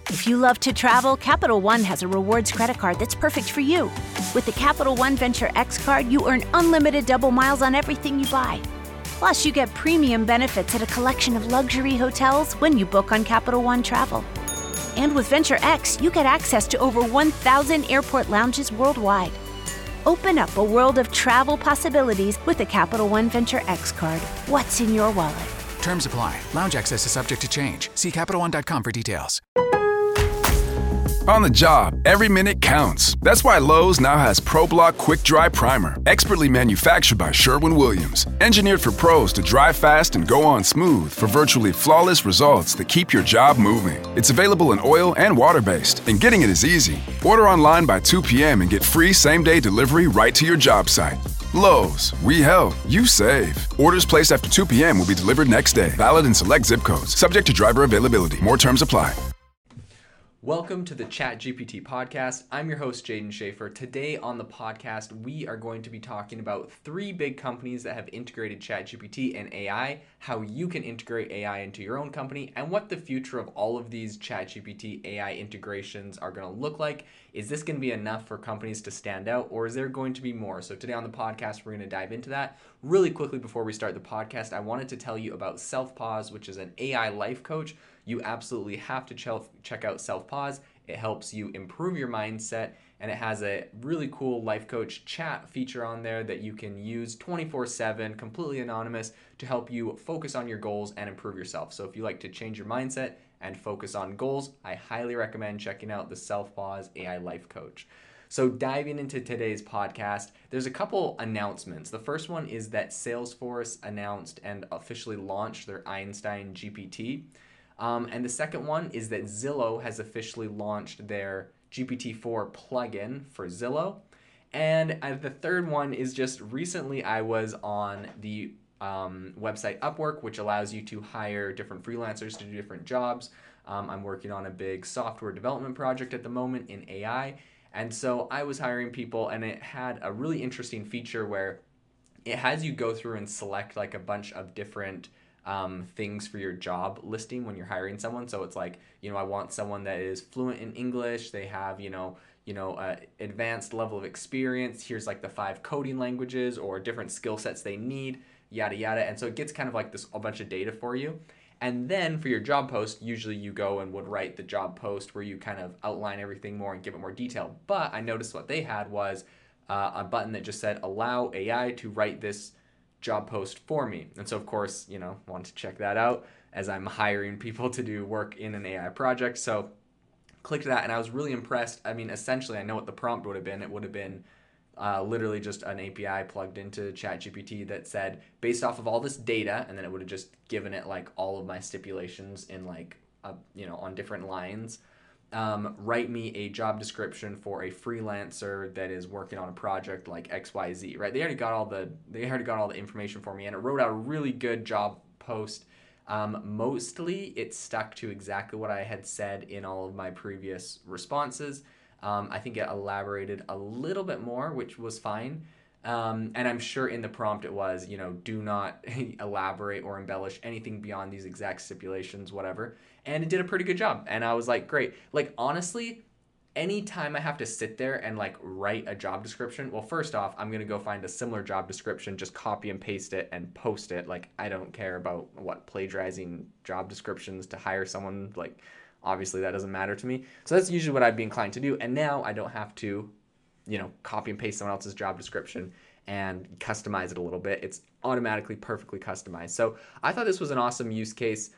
If you love to travel, Capital One has a rewards credit card that's perfect for you. With the Capital One Venture X card, you earn unlimited double miles on everything you buy. Plus, you get premium benefits at a collection of luxury hotels when you book on Capital One Travel. And with Venture X, you get access to over 1,000 airport lounges worldwide. Open up a world of travel possibilities with the Capital One Venture X card. What's in your wallet? Terms apply. Lounge access is subject to change. See CapitalOne.com for details. On the job, every minute counts. That's why Lowe's now has ProBlock Quick Dry Primer, expertly manufactured by Sherwin-Williams. Engineered for pros to dry fast and go on smooth for virtually flawless results that keep your job moving. It's available in oil and water-based, and getting it is easy. Order online by 2 p.m. and get free same-day delivery right to your job site. Lowe's, we help, you save. Orders placed after 2 p.m. will be delivered next day. Valid in select zip codes. Subject to driver availability. More terms apply. Welcome to the ChatGPT podcast. I'm your host, Jaden Schaefer. Today on the podcast, we are going to be talking about 3 big companies that have integrated ChatGPT and AI, how you can integrate AI into your own company, and what the future of all of these ChatGPT AI integrations are going to look like. Is this going to be enough for companies to stand out, or is there going to be more? So today on the podcast, we're going to dive into that. Really quickly before we start the podcast, I wanted to tell you about Self-Pause, which is an AI life coach. You absolutely have to check out Self-Pause. It helps you improve your mindset, and it has a really cool life coach chat feature on there that you can use 24/7, completely anonymous, to help you focus on your goals and improve yourself. So if you like to change your mindset and focus on goals, I highly recommend checking out the Self-Pause AI life coach. So diving into today's podcast, there's a couple announcements. The first one is that Salesforce announced and officially launched their Einstein GPT. And the second one is that Zillow has officially launched their GPT-4 plugin for Zillow. And the third one is just recently I was on the website Upwork, which allows you to hire different freelancers to do different jobs. I'm working on a big software development project at the moment in AI. And so I was hiring people, and it had a really interesting feature where it has you go through and select like a bunch of different things for your job listing when you're hiring someone. So it's like, I want someone that is fluent in English. They have, advanced level of experience. Here's like the 5 coding languages or different skill sets they need, yada, yada. And so it gets kind of like a bunch of data for you. And then for your job post, usually you go and would write the job post where you kind of outline everything more and give it more detail. But I noticed what they had was a button that just said, allow AI to write this job post for me. And so of course, want to check that out as I'm hiring people to do work in an AI project. So clicked that and I was really impressed. I mean, essentially I know what the prompt would have been. It would have been literally just an API plugged into ChatGPT that said, based off of all this data, and then it would have just given it like all of my stipulations in like, on different lines. Write me a job description for a freelancer that is working on a project like XYZ, right? They already got all the information for me, and it wrote out a really good job post. Mostly it stuck to exactly what I had said in all of my previous responses. I think it elaborated a little bit more, which was fine. And I'm sure in the prompt it was, do not elaborate or embellish anything beyond these exact stipulations, whatever. And it did a pretty good job. And I was like, great. Like, honestly, anytime I have to sit there and like write a job description, well, first off, I'm going to go find a similar job description, just copy and paste it and post it. Like, I don't care about plagiarizing job descriptions to hire someone. Like, obviously that doesn't matter to me. So that's usually what I'd be inclined to do. And now I don't have to, copy and paste someone else's job description and customize it a little bit. It's automatically perfectly customized. So I thought this was an awesome use case.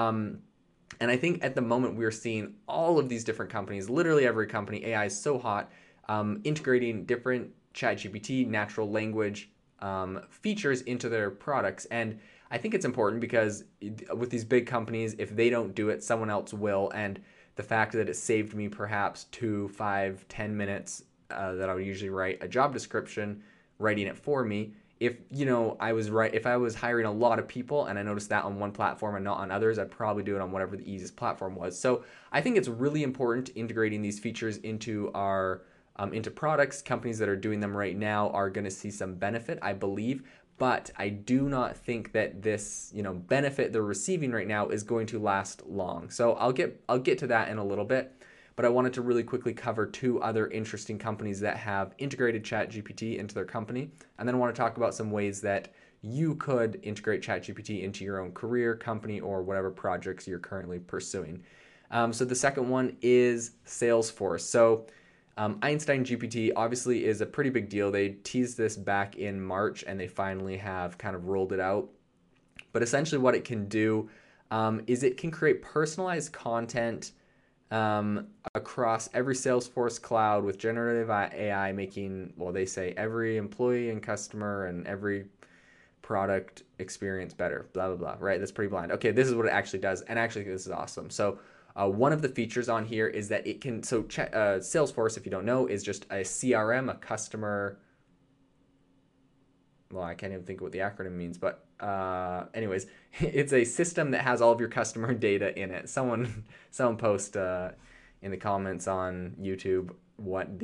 And I think at the moment we're seeing all of these different companies, literally every company, AI is so hot, integrating different ChatGPT, natural language features into their products. And I think it's important because with these big companies, if they don't do it, someone else will. And the fact that it saved me perhaps 2, 5, 10 minutes that I would usually write a job description, writing it for me. If I was hiring a lot of people and I noticed that on one platform and not on others, I'd probably do it on whatever the easiest platform was. So I think it's really important integrating these features into our into products. Companies that are doing them right now are going to see some benefit, I believe. but I do not think that this, benefit they're receiving right now is going to last long. So I'll get to that in a little bit, but I wanted to really quickly cover two other interesting companies that have integrated ChatGPT into their company, and then I want to talk about some ways that you could integrate ChatGPT into your own career, company, or whatever projects you're currently pursuing. So the second one is Salesforce. So Einstein GPT obviously is a pretty big deal. They teased this back in March and they finally have kind of rolled it out. But essentially what it can do is it can create personalized content across every Salesforce cloud with generative AI making, well, they say every employee and customer and every product experience better, blah, blah, blah, right? That's pretty blind. Okay, this is what it actually does. And actually, this is awesome. So one of the features on here is that it can, Salesforce, if you don't know, is just a CRM, a customer, well, I can't even think of what the acronym means, but anyways, it's a system that has all of your customer data in it. Someone post in the comments on YouTube what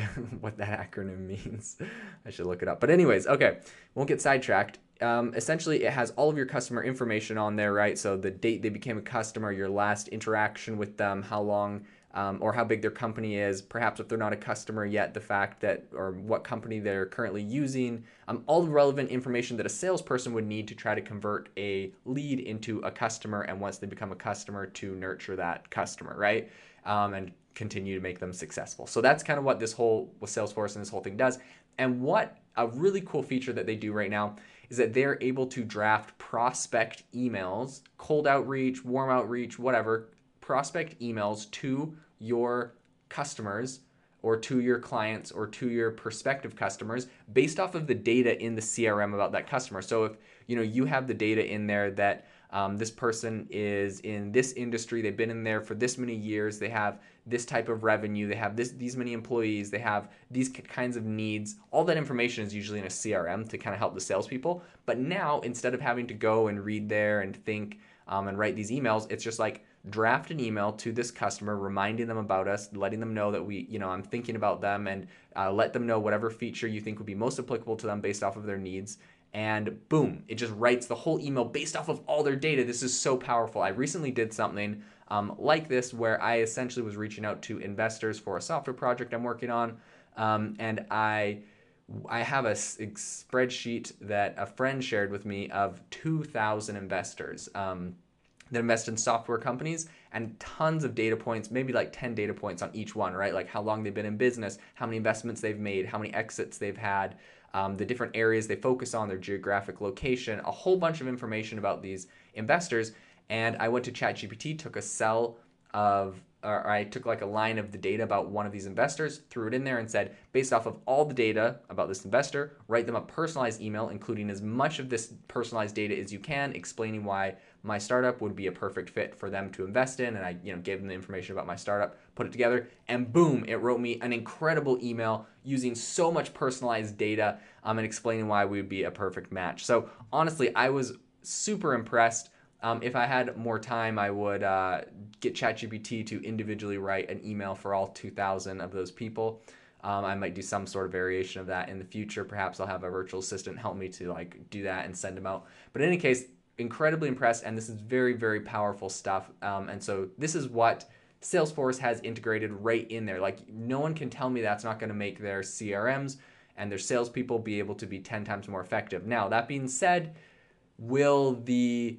that acronym means. I should look it up. But anyways, okay, won't get sidetracked. Essentially, it has all of your customer information on there, right? So the date they became a customer, your last interaction with them, how long or how big their company is, perhaps if they're not a customer yet, the fact that, or what company they're currently using, all the relevant information that a salesperson would need to try to convert a lead into a customer, and once they become a customer, to nurture that customer, right? And continue to make them successful. So that's kind of what this whole with Salesforce and this whole thing does. And what a really cool feature that they do right now is that they're able to draft prospect emails, cold outreach, warm outreach, whatever, prospect emails to your customers or to your clients or to your prospective customers based off of the data in the CRM about that customer. So if you have the data in there that this person is in this industry, they've been in there for this many years, they have this type of revenue, they have these many employees, they have these kinds of needs. All that information is usually in a CRM to kind of help the salespeople. But now, instead of having to go and read there and think and write these emails, it's just like draft an email to this customer, reminding them about us, letting them know that I'm thinking about them, and let them know whatever feature you think would be most applicable to them based off of their needs. And boom, it just writes the whole email based off of all their data. This is so powerful. I recently did something like this where I essentially was reaching out to investors for a software project I'm working on. And I have a spreadsheet that a friend shared with me of 2,000 investors that invest in software companies, and tons of data points, maybe like 10 data points on each one, right? Like how long they've been in business, how many investments they've made, how many exits they've had, the different areas they focus on, their geographic location, a whole bunch of information about these investors. And I went to ChatGPT, took I took like a line of the data about one of these investors, threw it in there and said, based off of all the data about this investor, write them a personalized email, including as much of this personalized data as you can, explaining why my startup would be a perfect fit for them to invest in. And I, gave them the information about my startup, put it together, and boom, it wrote me an incredible email using so much personalized data and explaining why we would be a perfect match. So honestly, I was super impressed. If I had more time, I would get ChatGPT to individually write an email for all 2,000 of those people. I might do some sort of variation of that in the future. Perhaps I'll have a virtual assistant help me to do that and send them out. But in any case, incredibly impressed, and this is very, very powerful stuff. And so this is what Salesforce has integrated right in there. Like, no one can tell me that's not going to make their CRMs and their salespeople be able to be 10 times more effective. Now, that being said, will the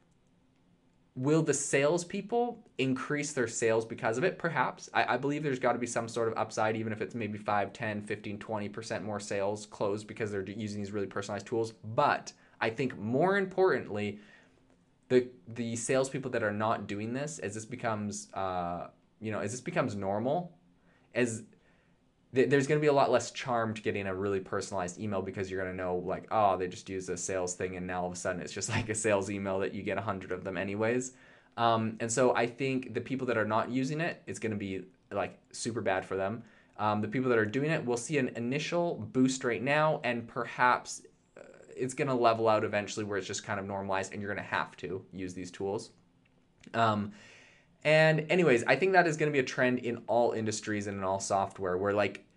salespeople increase their sales because of it? Perhaps. I believe there's got to be some sort of upside, even if it's maybe 5, 10, 15, 20% more sales closed because they're using these really personalized tools. But I think more importantly, the salespeople that are not doing this, as this becomes normal, there's going to be a lot less charm to getting a really personalized email, because you're going to know they just use a sales thing, and now all of a sudden it's just like a sales email that you get 100 of them anyways. And so I think the people that are not using it, it's going to be super bad for them. The people that are doing it will see an initial boost right now, and perhaps it's going to level out eventually where it's just kind of normalized and you're going to have to use these tools. And anyways, I think that is going to be a trend in all industries and in all software, where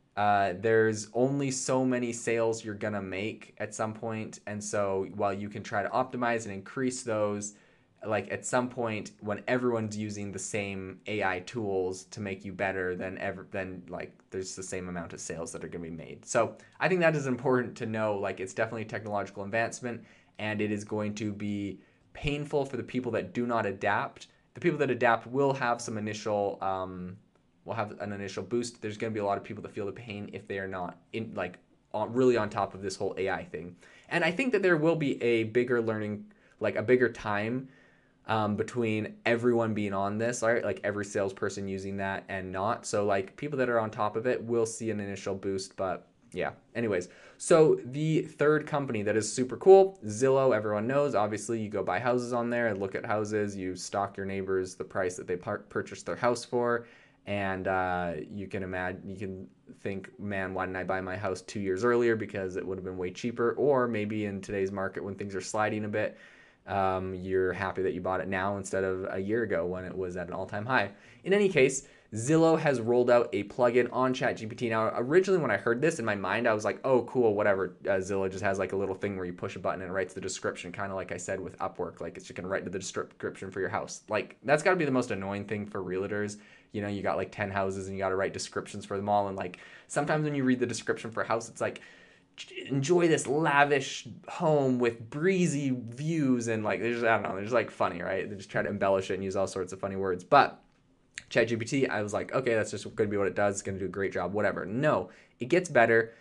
there's only so many sales you're going to make at some point. And so while you can try to optimize and increase those, like at some point when everyone's using the same AI tools to make you better, then like there's the same amount of sales that are going to be made. So I think that is important to know. Like it's definitely technological advancement, and it is going to be painful for the people that do not adapt. The people that adapt will have some initial will have an initial boost. There's going to be a lot of people that feel the pain if they are not really on top of this whole AI thing. And I think that there will be a bigger learning, like a bigger time between everyone being on this, right? Like every salesperson using that and not. So like people that are on top of it will see an initial boost, but yeah. Anyways, so the third company that is super cool, Zillow, everyone knows. Obviously, you go buy houses on there and look at houses. You stalk your neighbors the price that they purchased their house for. And you can think, man, why didn't I buy my house 2 years earlier? Because it would have been way cheaper. Or maybe in today's market when things are sliding a bit, you're happy that you bought it now instead of a year ago when it was at an all-time high. In any case, Zillow has rolled out a plugin on ChatGPT. Now, originally when I heard this in my mind, I was like, oh, cool, whatever. Zillow just has like a little thing where you push a button and it writes the description, kind of like I said with Upwork. Like you can write the description for your house. Like that's got to be the most annoying thing for realtors. You know, you got like 10 houses and you got to write descriptions for them all. And like sometimes when you read the description for a house, it's like, enjoy this lavish home with breezy views. And like, I don't know, they're just like funny, right? They just try to embellish it and use all sorts of funny words. But ChatGPT, I was like, okay, that's just going to be what it does. It's going to do a great job, whatever. No, it gets better.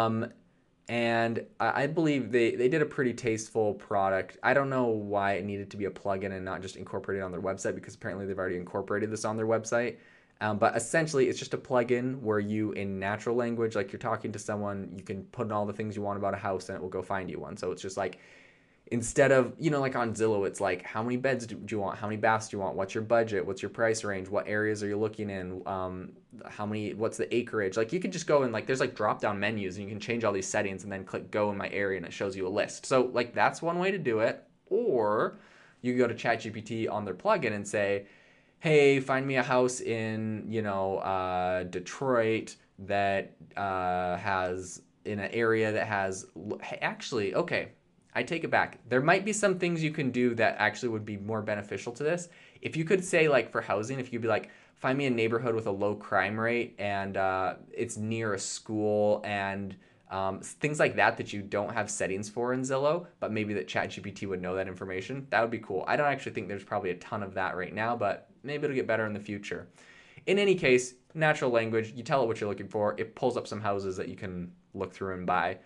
And I believe they did a pretty tasteful product. I don't know why it needed to be a plugin and not just incorporated on their website, because apparently they've already incorporated this on their website. But essentially, it's just a plugin where you, in natural language, like you're talking to someone, you can put in all the things you want about a house and it will go find you one. So it's just like, instead of, you know, like on Zillow, it's like, how many beds do you want? How many baths do you want? What's your budget? What's your price range? What areas are you looking in? What's the acreage? Like you could just go and like, there's like drop down menus and you can change all these settings and then click go in my area and it shows you a list. So like that's one way to do it. Or you can go to ChatGPT on their plugin and say, hey, find me a house in, you know, Detroit that has, in an area that has, actually, okay, I take it back. There might be some things you can do that actually would be more beneficial to this. If you could say, like, for housing, if you'd be like, find me a neighborhood with a low crime rate and it's near a school and things like that you don't have settings for in Zillow, but maybe that ChatGPT would know that information, that would be cool. I don't actually think there's probably a ton of that right now, but maybe it'll get better in the future. In any case, natural language, you tell it what you're looking for, it pulls up some houses that you can look through and buy.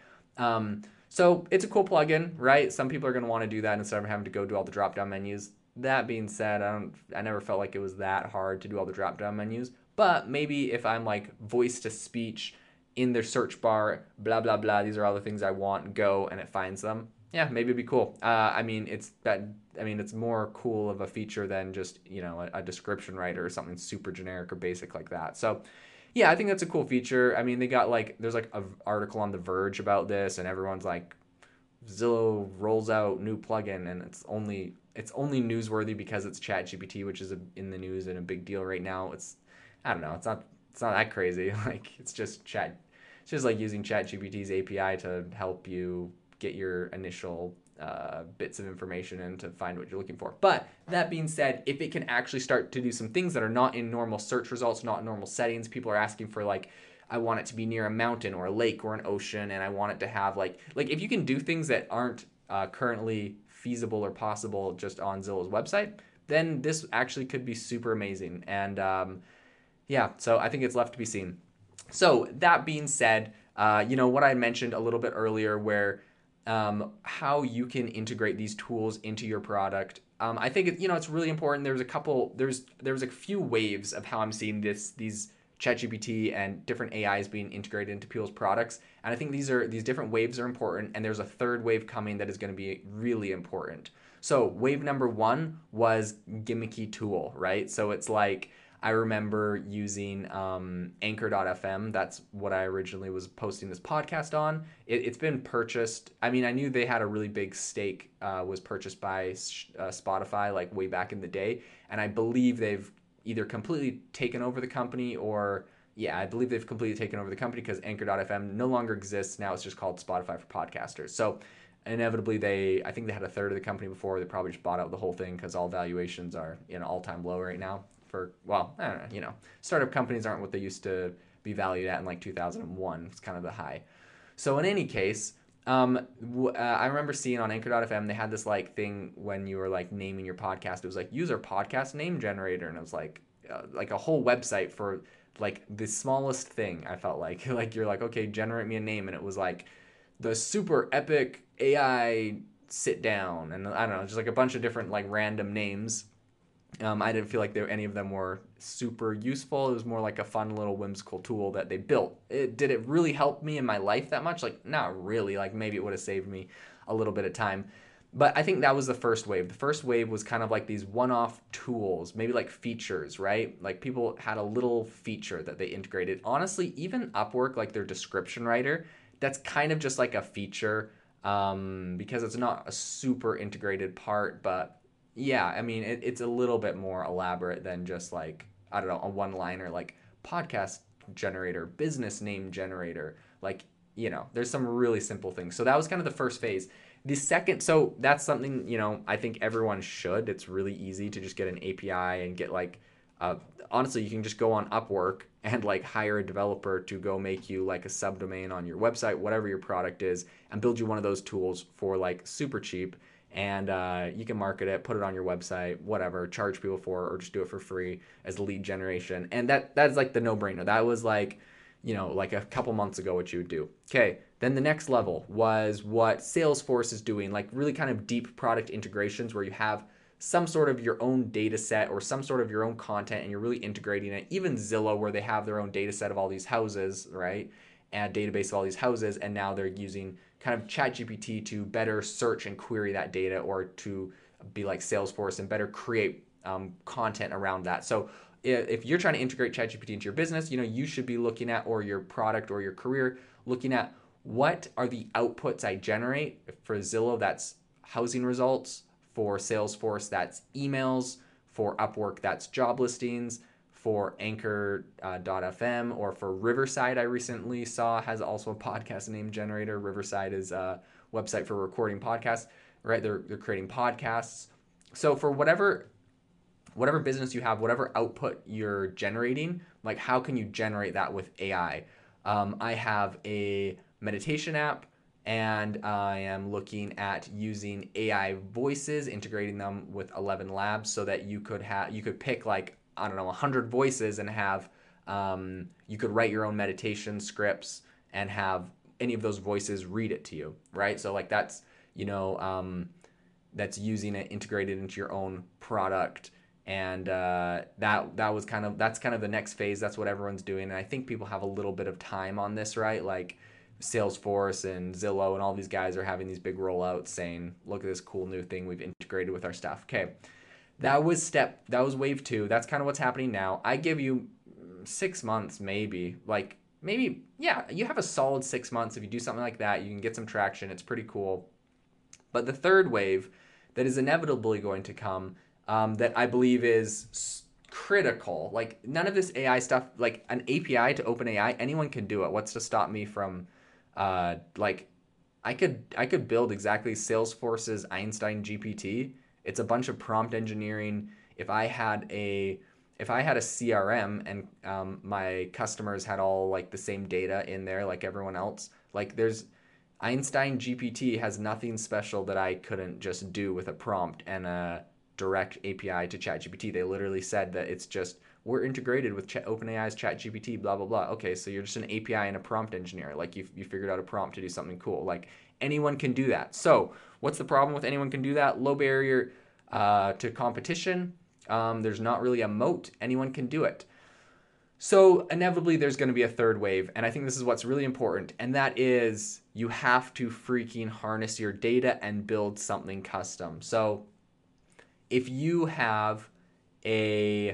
So it's a cool plugin, right? Some people are going to want to do that instead of having to go do all the drop-down menus. That being said, I never felt like it was that hard to do all the drop-down menus. But maybe if I'm like voice to speech in their search bar, blah, blah, blah, these are all the things I want, go, and it finds them. Yeah, maybe it'd be cool. It's more cool of a feature than just, you know, a description writer or something super generic or basic like that. So yeah, I think that's a cool feature. I mean, they got like, there's like an article on The Verge about this and everyone's like, Zillow rolls out new plugin and it's only newsworthy because it's ChatGPT, which is in the news and a big deal right now. I don't know, it's not that crazy. Like it's just like using ChatGPT's API to help you get your initial bits of information and to find what you're looking for. But that being said, if it can actually start to do some things that are not in normal search results, not in normal settings, people are asking for like, I want it to be near a mountain or a lake or an ocean, and I want it to have like if you can do things that aren't currently feasible or possible just on Zillow's website, then this actually could be super amazing. And so I think it's left to be seen. So that being said, what I mentioned a little bit earlier where how you can integrate these tools into your product. I think it's really important. There was a few waves of how I'm seeing these ChatGPT and different AIs being integrated into people's products, and I think these different waves are important. And there's a third wave coming that is going to be really important. So wave number 1 was gimmicky tool, right? So it's like, I remember using Anchor.fm. That's what I originally was posting this podcast on. It's been purchased. I mean, I knew they had a really big stake, was purchased by Spotify like way back in the day. And I believe they've either completely taken over the company or, yeah, I believe they've completely taken over the company because Anchor.fm no longer exists. Now it's just called Spotify for podcasters. So inevitably, I think they had a third of the company before. They probably just bought out the whole thing because all valuations are in an all-time low right now. For, well, I don't know, startup companies aren't what they used to be valued at in like 2001. It's kind of the high. So in any case, I remember seeing on Anchor.fm, they had this like thing when you were like naming your podcast. It was like, use our podcast name generator. And it was like a whole website for like the smallest thing. I felt like you're like, okay, generate me a name. And it was like the super epic AI sit down. And I don't know, just like a bunch of different like random names. I didn't feel like any of them were super useful. It was more like a fun little whimsical tool that they built. Did it really help me in my life that much? Like, not really. Like, maybe it would have saved me a little bit of time. But I think that was the first wave. The first wave was kind of like these one-off tools, maybe like features, right? Like people had a little feature that they integrated. Honestly, even Upwork, like their description writer, that's kind of just like a feature because it's not a super integrated part, but yeah, I mean, it's a little bit more elaborate than just like, I don't know, a one-liner like podcast generator, business name generator. Like, there's some really simple things. So that was kind of the first phase. The second, so that's something, I think everyone should. It's really easy to just get an API and get like, honestly, you can just go on Upwork and like hire a developer to go make you like a subdomain on your website, whatever your product is, and build you one of those tools for like super cheap. And you can market it, put it on your website, whatever, charge people for it, or just do it for free as lead generation. And that's like the no-brainer. That was like, like a couple months ago what you would do. Okay, then the next level was what Salesforce is doing, like really kind of deep product integrations where you have some sort of your own data set or some sort of your own content and you're really integrating it. Even Zillow, where they have their own data set of all these houses, right? And database of all these houses, and now they're using kind of ChatGPT to better search and query that data, or to be like Salesforce and better create content around that. So if you're trying to integrate ChatGPT into your business, you should be looking at, or your product or your career, looking at what are the outputs I generate. For Zillow, that's housing results. For Salesforce, that's emails. For Upwork, that's job listings. For Anchor.fm or for Riverside, I recently saw has also a podcast name generator. Riverside is a website for recording podcasts, right? They're creating podcasts. So for whatever business you have, whatever output you're generating, like how can you generate that with AI? I have a meditation app, and I am looking at using AI voices, integrating them with 11 Labs so that you could pick like, I don't know, 100 voices and have, you could write your own meditation scripts and have any of those voices read it to you, right? So like that's, that's using it integrated into your own product. And that's kind of the next phase. That's what everyone's doing. And I think people have a little bit of time on this, right? Like Salesforce and Zillow and all these guys are having these big rollouts saying, look at this cool new thing we've integrated with our stuff. Okay. That was wave 2. That's kind of what's happening now. I give you 6 months, maybe, yeah, you have a solid 6 months. If you do something like that, you can get some traction. It's pretty cool. But the third wave that is inevitably going to come, that I believe is critical, like none of this AI stuff, like an API to OpenAI, anyone can do it. What's to stop me from, I could build exactly Salesforce's Einstein GPT. It's a bunch of prompt engineering. If I had a CRM and my customers had all like the same data in there like everyone else, like there's Einstein GPT has nothing special that I couldn't just do with a prompt and a direct API to ChatGPT. They literally said that it's just, we're integrated with OpenAI's ChatGPT, blah, blah, blah. Okay, so you're just an API and a prompt engineer. Like you figured out a prompt to do something cool. Like anyone can do that. So what's the problem with anyone can do that? Low barrier to competition. There's not really a moat. Anyone can do it. So inevitably there's going to be a third wave. And I think this is what's really important. And that is you have to freaking harness your data and build something custom. So if you have a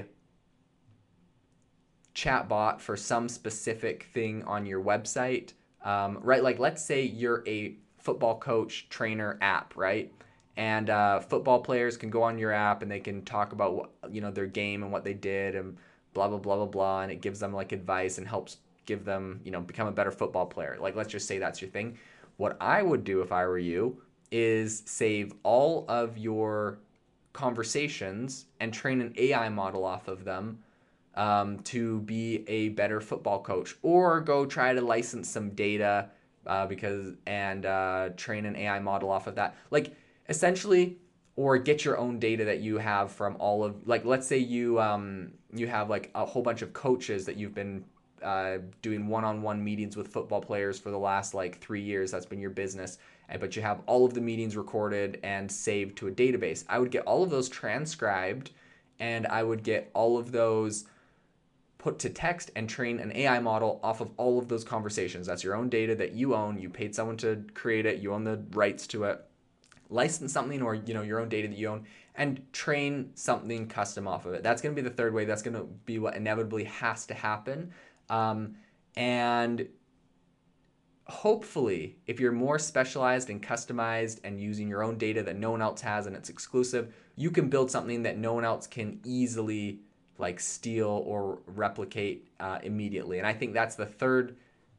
chatbot for some specific thing on your website, right? Like let's say you're a football coach trainer app, right? And football players can go on your app and they can talk about what, their game and what they did and blah, blah, blah, blah, blah, and it gives them like advice and helps give them, become a better football player. Like, let's just say that's your thing. What I would do if I were you is save all of your conversations and train an AI model off of them to be a better football coach, or go try to license some data and train an AI model off of that. Like, essentially, or get your own data that you have from all of, like, let's say you have like a whole bunch of coaches that you've been doing one-on-one meetings with football players for the last like 3 years. That's been your business, but you have all of the meetings recorded and saved to a database. I would get all of those transcribed, and I would get all of those put to text and train an AI model off of all of those conversations. That's your own data that you own. You paid someone to create it. You own the rights to it. License something, or your own data that you own, and train something custom off of it. That's going to be the third way. That's going to be what inevitably has to happen. And hopefully, if you're more specialized and customized and using your own data that no one else has and it's exclusive, you can build something that no one else can easily like steal or replicate immediately. And I think that's the third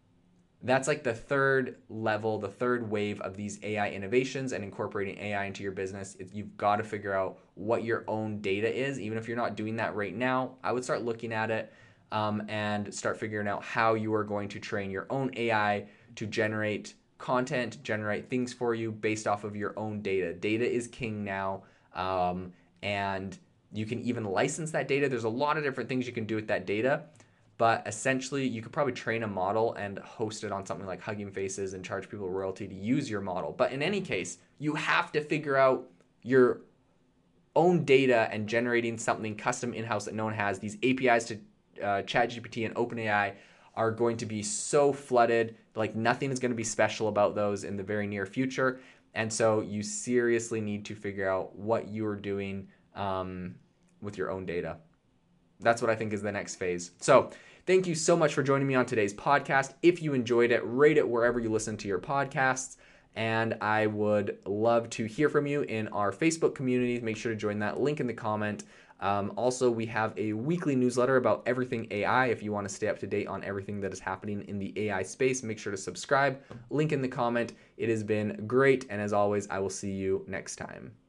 level, the third wave of these AI innovations and incorporating AI into your business. You've got to figure out what your own data is. Even if you're not doing that right now, I would start looking at it and start figuring out how you are going to train your own AI to generate content, generate things for you based off of your own data. Data is king now, and you can even license that data. There's a lot of different things you can do with that data. But essentially, you could probably train a model and host it on something like Hugging Faces and charge people royalty to use your model. But in any case, you have to figure out your own data and generating something custom in-house that no one has. These APIs to ChatGPT and OpenAI are going to be so flooded. Like, nothing is going to be special about those in the very near future. And so you seriously need to figure out what you're doing with your own data. That's what I think is the next phase. So thank you so much for joining me on today's podcast. If you enjoyed it, rate it wherever you listen to your podcasts. And I would love to hear from you in our Facebook community. Make sure to join that link in the comment. Also, we have a weekly newsletter about everything AI. If you want to stay up to date on everything that is happening in the AI space, make sure to subscribe. Link in the comment. It has been great. And as always, I will see you next time.